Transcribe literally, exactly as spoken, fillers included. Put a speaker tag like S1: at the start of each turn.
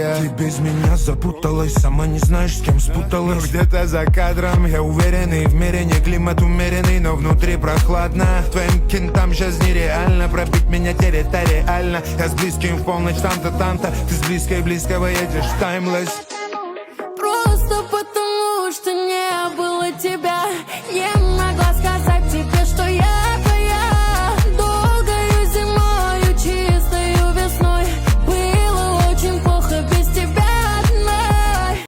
S1: yeah.
S2: Ты без меня запуталась, сама не знаешь, с кем спуталась.
S1: Но где-то за кадром я уверенный, в мире не климат умеренный, но внутри прохладно. Твоим кентам сейчас нереально пробить меня территориально. Я с близким в полночь там-то, там-то, ты с близкой близкого едешь в таймлесс.